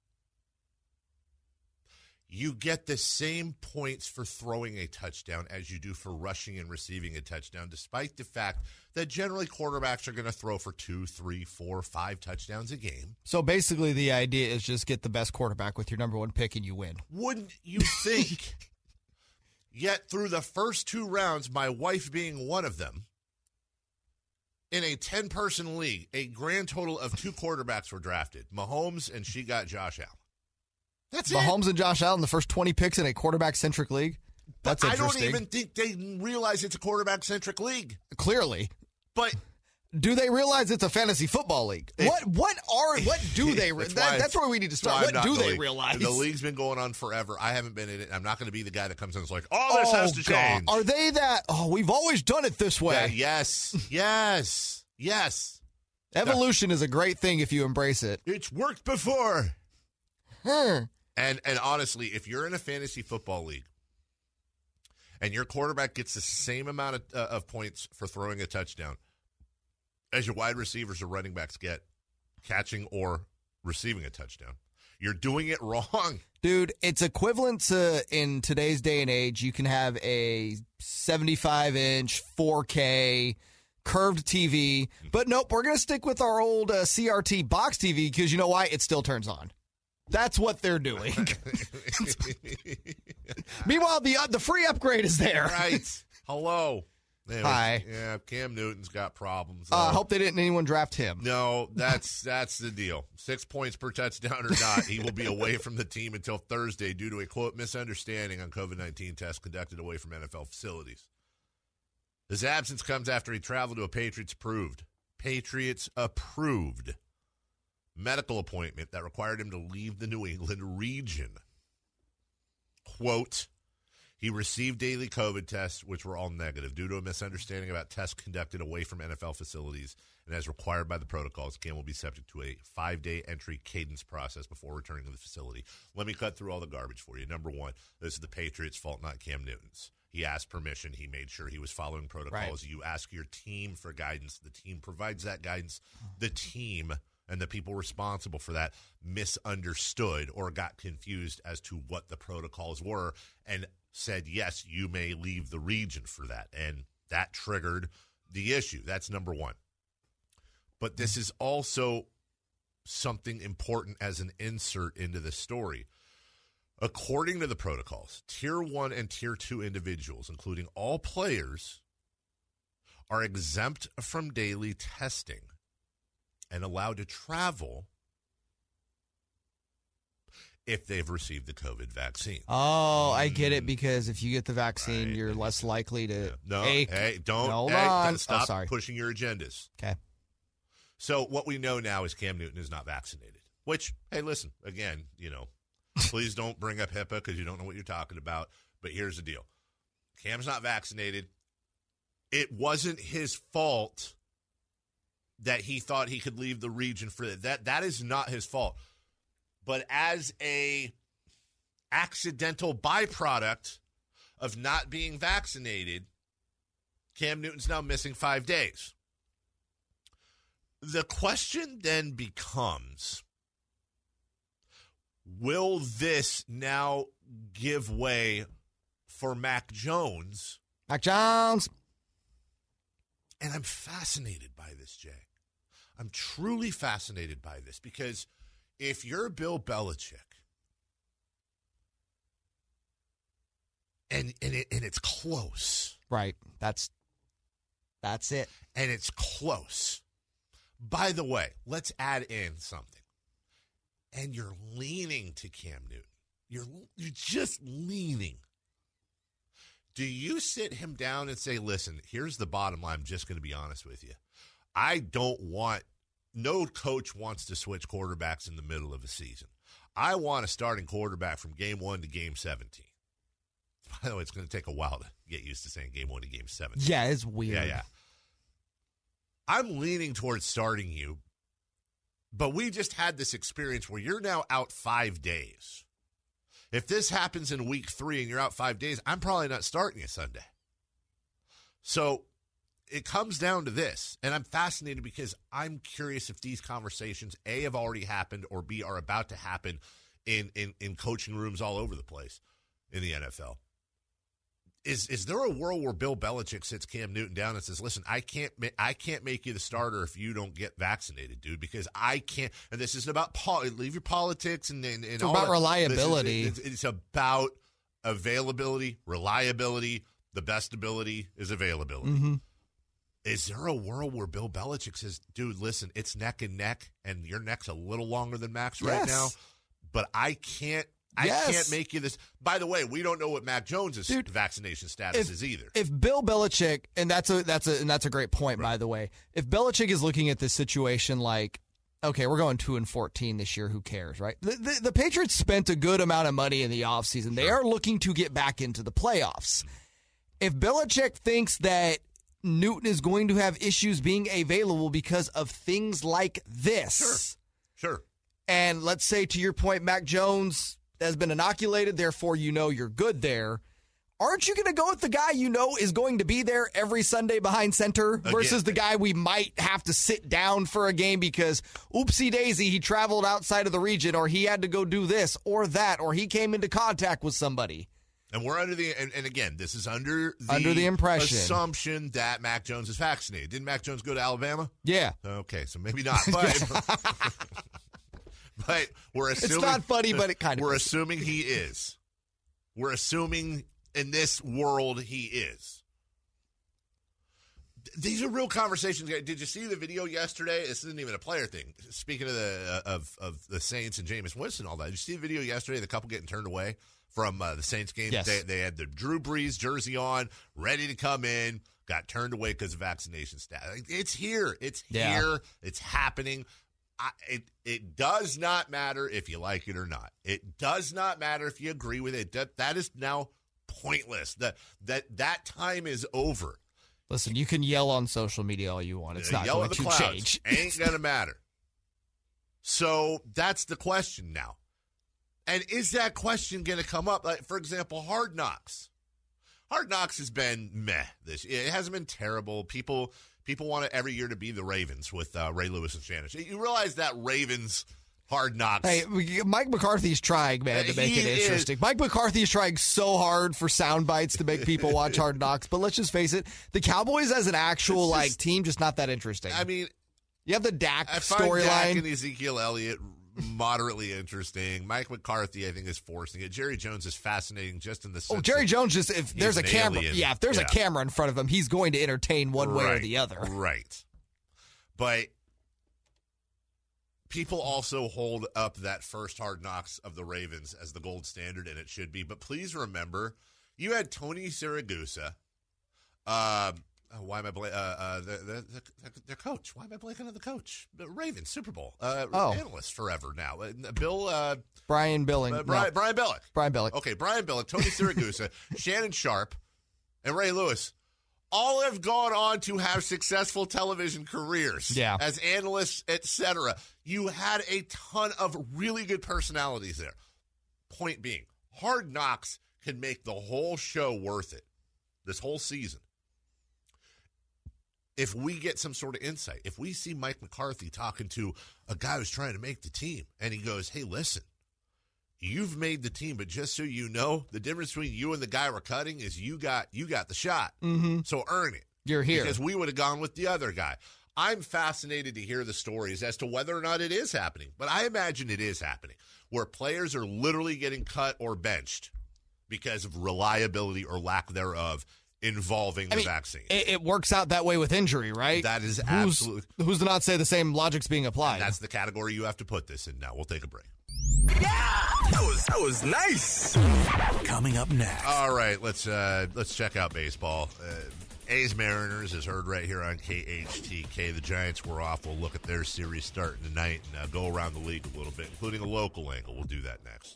Speaker 3: You get the same points for throwing a touchdown as you do for rushing and receiving a touchdown, despite the fact that generally quarterbacks are going to throw for two, three, four, five touchdowns a game.
Speaker 4: So basically the idea is just get the best quarterback with your number one pick and you win.
Speaker 3: Wouldn't you think? Yet through the first two rounds, my wife being one of them, in a ten-person league, a grand total of two quarterbacks were drafted. Mahomes, and she got Josh Allen. That's
Speaker 4: Mahomes
Speaker 3: it.
Speaker 4: and Josh Allen, the first twenty picks in a quarterback-centric league? That's
Speaker 3: but
Speaker 4: interesting.
Speaker 3: I don't even think they realize it's a quarterback-centric league.
Speaker 4: Clearly.
Speaker 3: But
Speaker 4: do they realize it's a fantasy football league?
Speaker 3: If,
Speaker 4: what what are what do they
Speaker 3: that's,
Speaker 4: that, that's where we need to start. What do the they
Speaker 3: league.
Speaker 4: realize?
Speaker 3: The league's been going on forever. I haven't been in it. I'm not going to be the guy that comes in and is like, oh, this
Speaker 4: oh,
Speaker 3: has to
Speaker 4: God.
Speaker 3: change.
Speaker 4: Are they that? Oh, we've always done it this way.
Speaker 3: Yeah, yes. Yes. Yes.
Speaker 4: Evolution is a great thing if you embrace it.
Speaker 3: It's worked before.
Speaker 4: Hmm.
Speaker 3: And and honestly, if you're in a fantasy football league and your quarterback gets the same amount of, uh, of points for throwing a touchdown as your wide receivers or running backs get, catching or receiving a touchdown. You're doing it wrong.
Speaker 4: Dude, it's equivalent to, in today's day and age, you can have a seventy-five inch four K curved T V, but nope, we're going to stick with our old uh, C R T box T V because you know why? It still turns on. That's what they're doing. Meanwhile, the uh, the free upgrade is there.
Speaker 3: Right. Hello. Anyways,
Speaker 4: Hi.
Speaker 3: Yeah, Cam Newton's got problems.
Speaker 4: I uh,
Speaker 3: uh,
Speaker 4: hope they didn't anyone draft him.
Speaker 3: No, that's that's the deal. Six points per touchdown or not, he will be away from the team until Thursday due to a, quote, misunderstanding on COVID nineteen tests conducted away from N F L facilities. His absence comes after he traveled to a Patriots-approved, Patriots-approved medical appointment that required him to leave the New England region. Quote, he received daily COVID tests, which were all negative. Due to a misunderstanding about tests conducted away from N F L facilities and as required by the protocols, Cam will be subject to a five-day entry cadence process before returning to the facility. Let me cut through all the garbage for you. Number one, this is the Patriots' fault, not Cam Newton's. He asked permission. He made sure he was following protocols. Right. You ask your team for guidance. The team provides that guidance. The team and the people responsible for that misunderstood or got confused as to what the protocols were and said, yes, you may leave the region for that. And that triggered the issue. That's number one. But this is also something important as an insert into the story. According to the protocols, Tier one and Tier two individuals, including all players, are exempt from daily testing and allowed to travel if they've received the COVID vaccine.
Speaker 4: Oh, I get it, because if you get the vaccine,
Speaker 3: Right.
Speaker 4: you're less likely to...
Speaker 3: Yeah. No,
Speaker 4: A,
Speaker 3: hey, don't,
Speaker 4: hold
Speaker 3: hey,
Speaker 4: on.
Speaker 3: don't stop
Speaker 4: oh, sorry.
Speaker 3: pushing your agendas.
Speaker 4: Okay.
Speaker 3: So what we know now is Cam Newton is not vaccinated, which, hey, listen, again, you know, please don't bring up HIPAA because you don't know what you're talking about, but here's the deal. Cam's not vaccinated. It wasn't his fault that he thought he could leave the region for that. That, that is not his fault. But as a accidental byproduct of not being vaccinated, Cam Newton's now missing five days. The question then becomes, will this now give way for Mac Jones?
Speaker 4: Mac Jones.
Speaker 3: And I'm fascinated by this, Jay. I'm truly fascinated by this because if you're Bill Belichick and and, it, and it's close.
Speaker 4: Right. That's that's it.
Speaker 3: And it's close. By the way, let's add in something. And you're leaning to Cam Newton. You're you're just leaning. Do you sit him down and say, listen, here's the bottom line. I'm just going to be honest with you. I don't want, no coach wants to switch quarterbacks in the middle of a season. I want a starting quarterback from game one to game seventeen. By the way, it's going to take a while to get used to saying game one to game seventeen.
Speaker 4: Yeah, it's weird.
Speaker 3: Yeah, yeah. I'm leaning towards starting you, but we just had this experience where you're now out five days. If this happens in week three and you're out five days, I'm probably not starting you Sunday. So it comes down to this, and I'm fascinated because I'm curious if these conversations, A, have already happened, or B, are about to happen in, in, in coaching rooms all over the place in the N F L. Is is there a world where Bill Belichick sits Cam Newton down and says, listen, I can't ma- I can't make you the starter if you don't get vaccinated, dude, because I can't, and this isn't about, pol- leave your politics and, and, and
Speaker 4: it's
Speaker 3: all
Speaker 4: about
Speaker 3: that.
Speaker 4: reliability.
Speaker 3: This is, it's, it's about availability, reliability. The best ability is availability.
Speaker 4: Mm-hmm.
Speaker 3: Is there a world where Bill Belichick says, dude, listen, it's neck and neck, and your neck's a little longer than Mac's right
Speaker 4: Yes.
Speaker 3: now, but I can't I
Speaker 4: Yes.
Speaker 3: can't make you this. By the way, we don't know what Mac Jones'
Speaker 4: Dude,
Speaker 3: vaccination status
Speaker 4: if,
Speaker 3: is either.
Speaker 4: If Bill Belichick, and that's a that's a and that's a great point, right. by the way. If Belichick is looking at this situation like, okay, we're going two and fourteen this year, who cares, right? The, the, the Patriots spent a good amount of money in the offseason. They are looking to get back into the playoffs. If Belichick thinks that Newton is going to have issues being available because of things like this,
Speaker 3: Sure, sure.
Speaker 4: and let's say, to your point, Mac Jones has been inoculated, therefore you know you're good there. aren't you going to go with the guy you know is going to be there every Sunday behind center versus
Speaker 3: Again.
Speaker 4: the guy we might have to sit down for a game because oopsie daisy, he traveled outside of the region, or he had to go do this or that, or he came into contact with somebody?
Speaker 3: And we're under the, and, and again, this is under the,
Speaker 4: Under the impression.
Speaker 3: assumption that Mac Jones is vaccinated. Didn't Mac Jones go to Alabama?
Speaker 4: Yeah.
Speaker 3: Okay, so maybe not. But, but we're assuming.
Speaker 4: It's not funny, but it kind of
Speaker 3: We're
Speaker 4: is.
Speaker 3: assuming he is. We're assuming in this world he is. These are real conversations. Did you see the video yesterday? This isn't even a player thing. Speaking of the uh, of of the Saints and Jameis Winston and all that, did you see the video yesterday? The couple getting turned away from uh, the Saints game.
Speaker 4: Yes.
Speaker 3: They, they had the Drew Brees jersey on, ready to come in, got turned away because of vaccination status. It's here. It's
Speaker 4: Yeah.
Speaker 3: here. It's happening. I, it it does not matter if you like it or not. It does not matter if you agree with it. That that is now pointless. That that that time is over.
Speaker 4: Listen, you can yell on social media all you want. It's
Speaker 3: Uh,
Speaker 4: not
Speaker 3: yell
Speaker 4: going
Speaker 3: at the
Speaker 4: to
Speaker 3: clouds.
Speaker 4: change.
Speaker 3: Ain't gonna matter. So that's the question now. And is that question going to come up? Like, for example, Hard Knocks. Hard Knocks has been meh. This it hasn't been terrible. People people want it every year to be the Ravens with uh, Ray Lewis and Shannon. You realize that Ravens Hard Knocks.
Speaker 4: Hey, we- Mike McCarthy's trying, man, to make
Speaker 3: He
Speaker 4: it
Speaker 3: is.
Speaker 4: interesting. Mike McCarthy's trying so hard for sound bites to make people watch Hard Knocks. But let's just face it, the Cowboys as an actual
Speaker 3: It's
Speaker 4: like
Speaker 3: just-
Speaker 4: team, just not that interesting.
Speaker 3: I mean,
Speaker 4: you have the Dak
Speaker 3: I find Dak
Speaker 4: storyline.
Speaker 3: and Ezekiel Elliott moderately interesting. Mike McCarthy, I think, is forcing it. Jerry Jones is fascinating just in the sense
Speaker 4: Oh, Jerry
Speaker 3: that
Speaker 4: Jones just if there's a
Speaker 3: an
Speaker 4: camera,
Speaker 3: alien.
Speaker 4: yeah, if there's
Speaker 3: Yeah.
Speaker 4: a camera in front of him, he's going to entertain one way or
Speaker 3: Right,
Speaker 4: the other.
Speaker 3: Right. But people also hold up that first Hard Knocks of the Ravens as the gold standard, and it should be. But please remember, you had Tony Siragusa. Um, oh, why am I blanking? Uh, uh, the, the, the, their coach. Why am I blanking on the coach? The Ravens, Super Bowl. Uh,
Speaker 4: Oh.
Speaker 3: Analyst forever now. Uh, Bill. Uh,
Speaker 4: Brian Billing,
Speaker 3: uh, Brian,
Speaker 4: no,
Speaker 3: Brian Bellick.
Speaker 4: Brian Billick.
Speaker 3: Okay, Brian Billick, Tony Siragusa, Shannon Sharp, and Ray Lewis all have gone on to have successful television careers
Speaker 4: Yeah.
Speaker 3: as analysts, et cetera. You had a ton of really good personalities there. Point being, Hard Knocks can make the whole show worth it, this whole season. If we get some sort of insight, if we see Mike McCarthy talking to a guy who's trying to make the team, and he goes, hey, listen, you've made the team, but just so you know, the difference between you and the guy we're cutting is you got you got the shot.
Speaker 4: Mm-hmm.
Speaker 3: So earn it.
Speaker 4: You're here.
Speaker 3: Because we would have gone with the other guy. I'm fascinated to hear the stories as to whether or not it is happening. But I imagine it is happening, where players are literally getting cut or benched because of reliability or lack thereof involving the
Speaker 4: I mean,
Speaker 3: vaccine.
Speaker 4: It, it works out that way with injury, right?
Speaker 3: That is
Speaker 4: who's,
Speaker 3: absolutely.
Speaker 4: Who's to not say the same logic's being applied?
Speaker 3: That's the category you have to put this in now. We'll take a break.
Speaker 1: That was that was nice.
Speaker 2: Coming up next.
Speaker 3: All right, let's uh, let's check out baseball. Uh, A's Mariners is heard right here on K H T K. The Giants were off. We'll look at their series starting tonight and uh, go around the league a little bit, including a local angle. We'll do that next.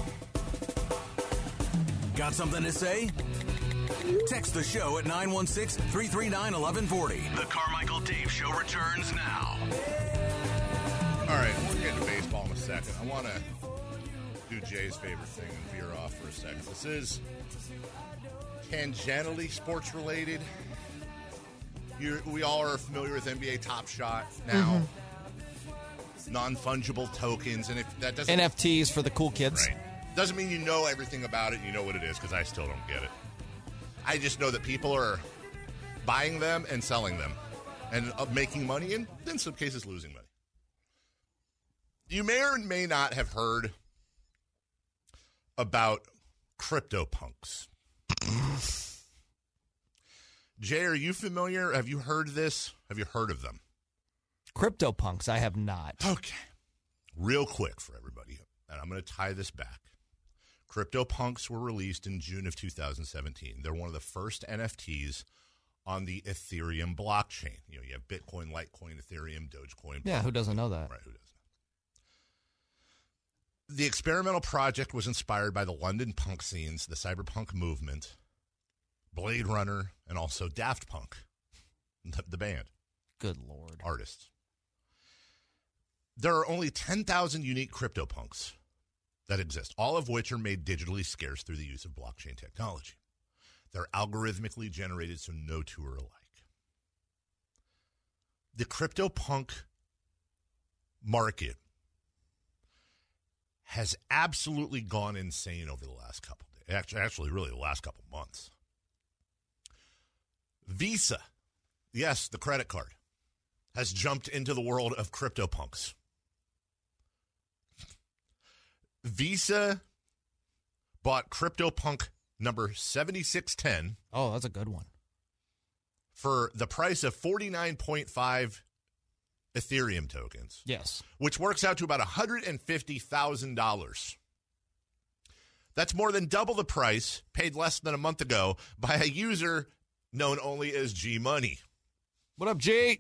Speaker 2: Got something to say? Text the show at nine one six, three three nine, one one four zero.
Speaker 1: The Carmichael Dave Show returns now.
Speaker 3: All right, we'll get to baseball in a second. I want to do Jay's favorite thing and veer off for a second. This is tangentially sports related. You're, we all are familiar with N B A Top Shot now. Mm-hmm. Non-fungible tokens, and if that doesn't
Speaker 4: N F Ts for the cool kids.
Speaker 3: right, doesn't mean you know everything about it. And you know what it is, because I still don't get it. I just know that people are buying them and selling them, and uh, making money, and in some cases losing money. You may or may not have heard about CryptoPunks. Jay, are you familiar? Have you heard this? Have you heard of them?
Speaker 4: CryptoPunks, I have not.
Speaker 3: Okay. Real quick for everybody, and I'm going to tie this back. CryptoPunks were released in June of two thousand seventeen. They're one of the first N F Ts on the Ethereum blockchain. You know, you have Bitcoin, Litecoin, Ethereum, Dogecoin.
Speaker 4: Yeah, who doesn't know that?
Speaker 3: Right, who doesn't? The experimental project was inspired by the London punk scenes, the cyberpunk movement, Blade Runner, and also Daft Punk, the, the band.
Speaker 4: Good Lord.
Speaker 3: Artists. There are only ten thousand unique CryptoPunks that exist, all of which are made digitally scarce through the use of blockchain technology. They're algorithmically generated, so no two are alike. The CryptoPunk market has absolutely gone insane over the last couple of days. Actually, actually, really the last couple of months. Visa, yes, the credit card, has jumped into the world of CryptoPunks. Visa bought CryptoPunk number seventy-six ten.
Speaker 4: Oh, that's a good one.
Speaker 3: For the price of forty-nine point five Ethereum tokens.
Speaker 4: Yes.
Speaker 3: Which works out to about one hundred fifty thousand dollars. That's more than double the price paid less than a month ago by a user known only as G Money.
Speaker 4: What up, G?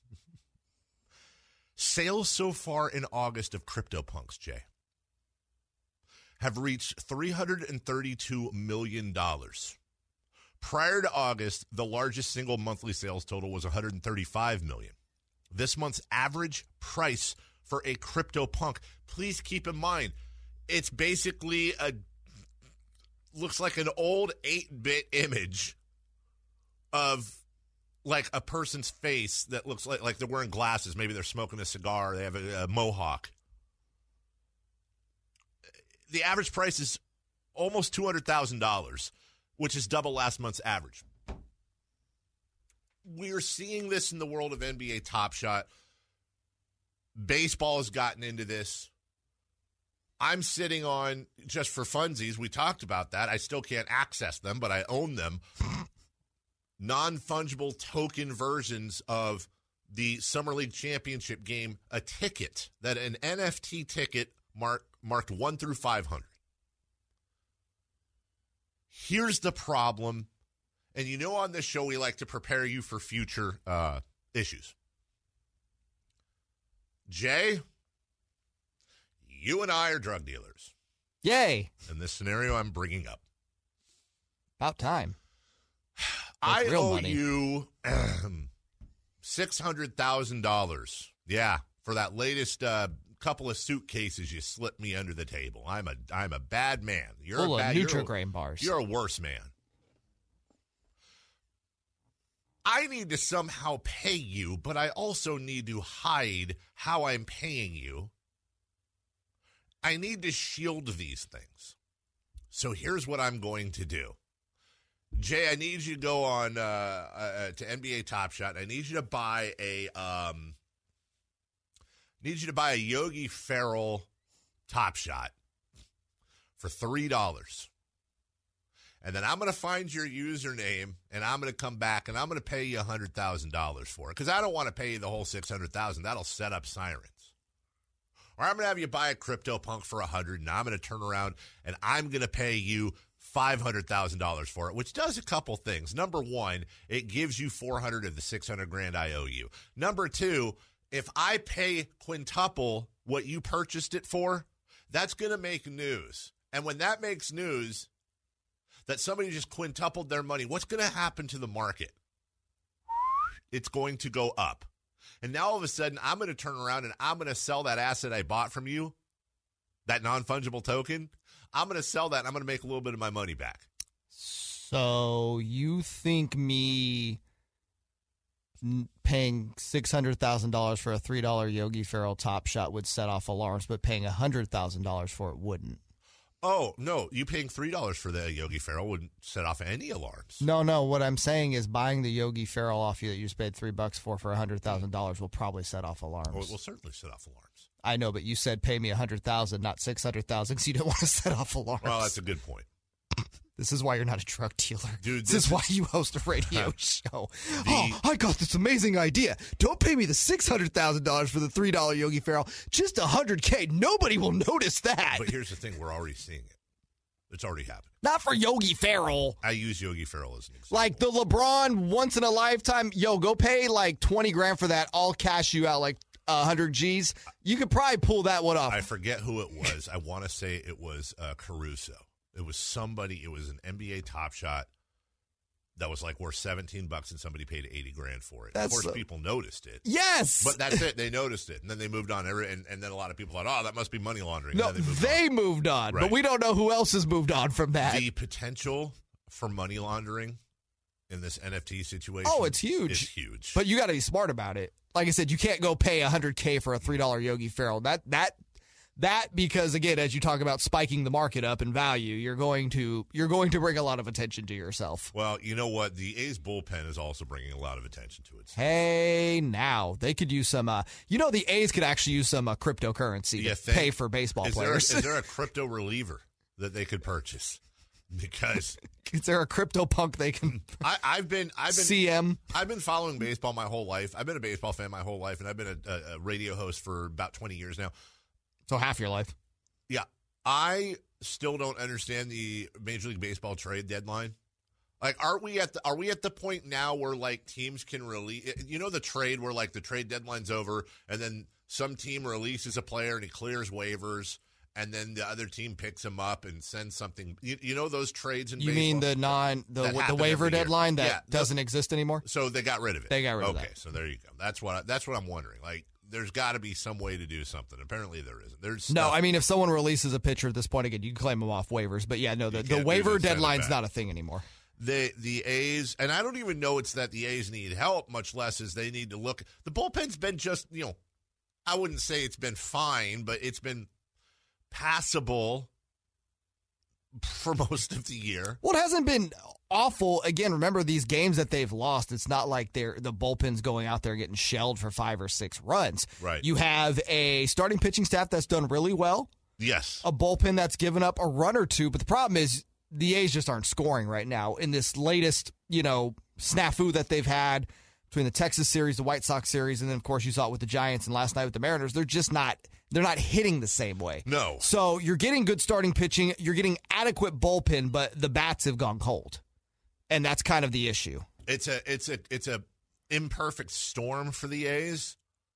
Speaker 3: Sales so far in August of CryptoPunks, Jay, have reached three hundred thirty-two million dollars. Prior to August, the largest single monthly sales total was one hundred thirty-five million dollars. This month's average price for a CryptoPunk, please keep in mind, it's basically a, looks like an old eight-bit image of like a person's face that looks like, like they're wearing glasses. Maybe they're smoking a cigar. They have a, a mohawk. The average price is almost two hundred thousand dollars, which is double last month's average. We're seeing this in the world of N B A Top Shot. Baseball has gotten into this. I'm sitting on, just for funsies, we talked about that. I still can't access them, but I own them. Non-fungible token versions of the Summer League Championship game, a ticket, that an N F T ticket mark, marked one through five hundred. Here's the problem, and you know on this show we like to prepare you for future uh, issues. Jay, you and I are drug dealers.
Speaker 4: Yay.
Speaker 3: In this scenario I'm bringing up.
Speaker 4: About time.
Speaker 3: I
Speaker 4: real
Speaker 3: owe
Speaker 4: money.
Speaker 3: you um, six hundred thousand dollars. Yeah, for that latest uh, couple of suitcases you slipped me under the table. I'm a I'm a bad man. You're
Speaker 4: Full
Speaker 3: a bad,
Speaker 4: of
Speaker 3: you're a-
Speaker 4: Nutrigrain bars.
Speaker 3: You're a worse man. I need to somehow pay you, but I also need to hide how I'm paying you. I need to shield these things. So here's what I'm going to do. Jay, I need you to go on uh, uh, to N B A Top Shot. I need you to buy a um, need you to buy a Yogi Ferrell Top Shot for three dollars. And then I'm going to find your username, and I'm going to come back, and I'm going to pay you one hundred thousand dollars for it, because I don't want to pay you the whole six hundred thousand dollars. That'll set up sirens. Or I'm going to have you buy a CryptoPunk for one hundred dollars, and I'm going to turn around, and I'm going to pay you five hundred thousand dollars for it, which does a couple things. Number one, it gives you four hundred of the six hundred grand I owe you. Number two, if I pay quintuple what you purchased it for, that's going to make news. And when that makes news, that somebody just quintupled their money, what's going to happen to the market? It's going to go up. And now all of a sudden, I'm going to turn around and I'm going to sell that asset I bought from you, that non-fungible token. I'm going to sell that and I'm going to make a little bit of my money back.
Speaker 4: So you think me n- paying six hundred thousand dollars for a three dollars Yogi Ferrell Top Shot would set off alarms, but paying one hundred thousand dollars for it wouldn't?
Speaker 3: Oh, no, you paying three dollars for the Yogi Ferrell wouldn't set off any alarms.
Speaker 4: No, no. What I'm saying is buying the Yogi Ferrell off you that you just paid three bucks for for one hundred thousand dollars will probably set off alarms.
Speaker 3: Oh, it will certainly set off alarms.
Speaker 4: I know, but you said pay me one hundred thousand dollars, not six hundred thousand dollars, because you didn't want to set off alarms.
Speaker 3: Well, that's a good point.
Speaker 4: This is why you're not a drug dealer.
Speaker 3: Dude,
Speaker 4: this,
Speaker 3: this
Speaker 4: is why
Speaker 3: is-
Speaker 4: you host a radio show.
Speaker 3: The-
Speaker 4: Oh, I got this amazing idea. Don't pay me the six hundred thousand dollars for the three dollars Yogi Ferrell. Just one hundred K. Nobody will notice that.
Speaker 3: But here's the thing. We're already seeing it. It's already happened.
Speaker 4: Not for Yogi Ferrell.
Speaker 3: I use Yogi Ferrell as an example.
Speaker 4: Like the LeBron once in a lifetime, yo, go pay like twenty grand for that. I'll cash you out like one hundred G's. You could probably pull that one off.
Speaker 3: I forget who it was. I want to say it was uh, Caruso. It was somebody. It was an N B A Top Shot that was like worth seventeen bucks, and somebody paid eighty grand for it.
Speaker 4: That's
Speaker 3: of course,
Speaker 4: a-
Speaker 3: people noticed it.
Speaker 4: Yes.
Speaker 3: But that's it. They noticed it, and then they moved on. Every, and, and then a lot of people thought, oh, that must be money laundering.
Speaker 4: no,
Speaker 3: and then they moved
Speaker 4: they
Speaker 3: on.
Speaker 4: moved on,
Speaker 3: Right.
Speaker 4: but we don't know who else has moved on from that.
Speaker 3: The potential for money laundering in this N F T situation.
Speaker 4: Oh, it's huge.
Speaker 3: It's huge.
Speaker 4: But you got to be smart about it. Like I said, you can't go pay one hundred K for a three dollar Yogi Ferrell. That that that because again, as you talk about spiking the market up in value, you're going to you're going to bring a lot of attention to yourself.
Speaker 3: Well, you know what? The A's bullpen is also bringing a lot of attention to it.
Speaker 4: Hey, now they could use some. Uh, you know, the A's could actually use some uh, cryptocurrency
Speaker 3: You
Speaker 4: to
Speaker 3: think?
Speaker 4: pay for baseball
Speaker 3: Is there,
Speaker 4: players.
Speaker 3: is there a crypto reliever that they could purchase? Because
Speaker 4: Is there a crypto punk they can
Speaker 3: I, I've been I've been
Speaker 4: C M?
Speaker 3: I've been following baseball my whole life. I've been a baseball fan my whole life, and I've been a, a, a radio host for about twenty years now.
Speaker 4: So half your life.
Speaker 3: Yeah, I still don't understand the Major League Baseball trade deadline. Like, aren't we at the are we at the point now where like teams can release? You know, the trade where like the trade deadline's over, and then some team releases a player and he clears waivers. And then the other team picks him up and sends something. You, you know those trades in
Speaker 4: You
Speaker 3: baseball?
Speaker 4: mean the non the
Speaker 3: That
Speaker 4: the
Speaker 3: happen
Speaker 4: waiver
Speaker 3: every year.
Speaker 4: deadline that
Speaker 3: Yeah,
Speaker 4: doesn't
Speaker 3: no-
Speaker 4: exist anymore?
Speaker 3: So they got rid of it.
Speaker 4: They got rid of
Speaker 3: okay,
Speaker 4: that.
Speaker 3: so there you go. That's what I, that's what I'm wondering. Like, there's got to be some way to do something. Apparently, there isn't. There's
Speaker 4: No,
Speaker 3: stuff-
Speaker 4: I mean if someone releases a pitcher at this point again, you can claim them off waivers. But yeah, no, the,
Speaker 3: You
Speaker 4: the
Speaker 3: can't do
Speaker 4: waiver
Speaker 3: this, send it
Speaker 4: deadline's
Speaker 3: back.
Speaker 4: not a thing anymore.
Speaker 3: the the A's, and I don't even know it's that the A's need help, much less as they need to look. The bullpen's been just, you know, I wouldn't say it's been fine, but it's been passable for most of the year.
Speaker 4: Well, it hasn't been awful. Again, remember these games that they've lost. It's not like they're the bullpen's going out there getting shelled for five or six runs.
Speaker 3: Right.
Speaker 4: You have a starting pitching staff that's done really well,
Speaker 3: Yes.
Speaker 4: a bullpen that's given up a run or two. But the problem is the A's just aren't scoring right now in this latest, you know, snafu that they've had between the Texas series, the White Sox series, and then of course you saw it with the Giants and last night with the Mariners. They're just not. They're not hitting the same way.
Speaker 3: No.
Speaker 4: So you're getting good starting pitching. You're getting adequate bullpen, but the bats have gone cold. And that's kind of the issue.
Speaker 3: It's a it's a it's a imperfect storm for the A's.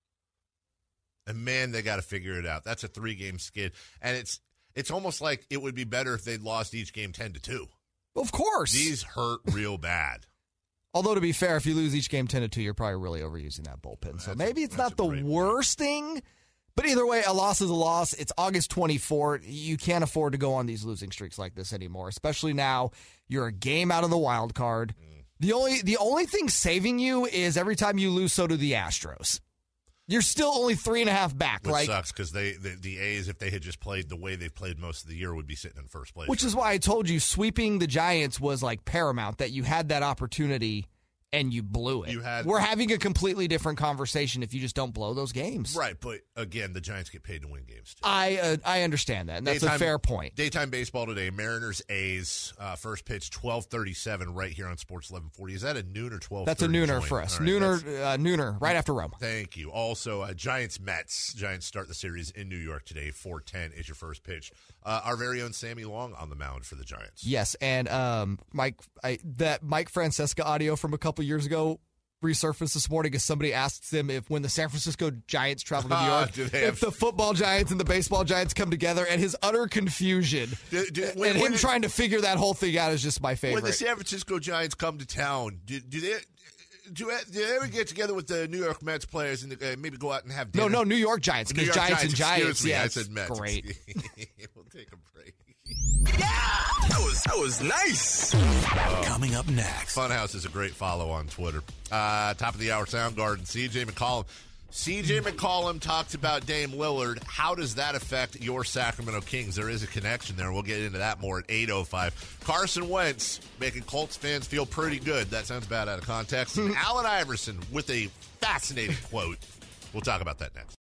Speaker 3: And man, they got to figure it out. That's a three-game skid. And it's it's almost like it would be better if they'd lost each game ten to two.
Speaker 4: Of course.
Speaker 3: These hurt real bad.
Speaker 4: Although, to be fair, if you lose each game ten to two, you're probably really overusing that bullpen. So
Speaker 3: That's
Speaker 4: maybe
Speaker 3: a-
Speaker 4: it's
Speaker 3: that's
Speaker 4: not
Speaker 3: a
Speaker 4: the
Speaker 3: great point.
Speaker 4: worst thing. But either way, a loss is a loss. It's August twenty-fourth. You can't afford to go on these losing streaks like this anymore, especially now you're a game out of the wild card.
Speaker 3: Mm.
Speaker 4: The only the only thing saving you is every time you lose, so do the Astros. You're still only three and a half back.
Speaker 3: Which
Speaker 4: like,
Speaker 3: sucks because they the, the A's, if they had just played the way they've played most of the year, would be sitting in first place.
Speaker 4: Which is why I told you sweeping the Giants was like paramount, that you had that opportunity and you blew it.
Speaker 3: You had-
Speaker 4: We're having a completely different conversation if you just don't blow those games.
Speaker 3: Right, but again, the Giants get paid to win games too.
Speaker 4: I uh, I understand that, and that's a
Speaker 3: Daytime-
Speaker 4: fair point.
Speaker 3: Daytime baseball today, Mariners A's uh, first pitch twelve thirty-seven right here on Sports eleven forty. Is that a noon or twelve?
Speaker 4: That's a nooner for us. Nooner, uh, nooner, right after Rome.
Speaker 3: Thank you. Also, uh, Giants Mets. Giants start the series in New York today. four ten is your first pitch. Uh, our very own Sammy Long on the mound for the Giants.
Speaker 4: Yes, and um, Mike, I, that Mike Francesca audio from a couple years ago resurfaced this morning as somebody asked him if when the San Francisco Giants travel to New
Speaker 3: Ah,
Speaker 4: York,
Speaker 3: do they
Speaker 4: if
Speaker 3: have-
Speaker 4: the football Giants and the baseball Giants come together, and his utter confusion
Speaker 3: Do- do- when-
Speaker 4: and
Speaker 3: when
Speaker 4: him
Speaker 3: it-
Speaker 4: trying to figure that whole thing out is just my favorite.
Speaker 3: When the San Francisco Giants come to town, do, do they do, do they ever get together with the New York Mets players and uh, maybe go out and have dinner?
Speaker 4: no, no, New York Giants,
Speaker 3: New
Speaker 4: because
Speaker 3: York
Speaker 4: Giants, and
Speaker 3: excuse
Speaker 4: Giants.
Speaker 3: me,
Speaker 4: Yeah,
Speaker 3: I
Speaker 4: it's
Speaker 3: said Mets.
Speaker 4: great.
Speaker 3: We'll take a break.
Speaker 1: That was that was nice.
Speaker 2: Coming up next.
Speaker 3: Funhouse is a great follow on Twitter. Uh, top of the hour, Soundgarden, C J McCollum. C J McCollum talks about Dame Lillard. How does that affect your Sacramento Kings? There is a connection there. We'll get into that more at eight oh five. Carson Wentz making Colts fans feel pretty good. That sounds bad out of context. And Allen Iverson with a fascinating quote. We'll talk about that next.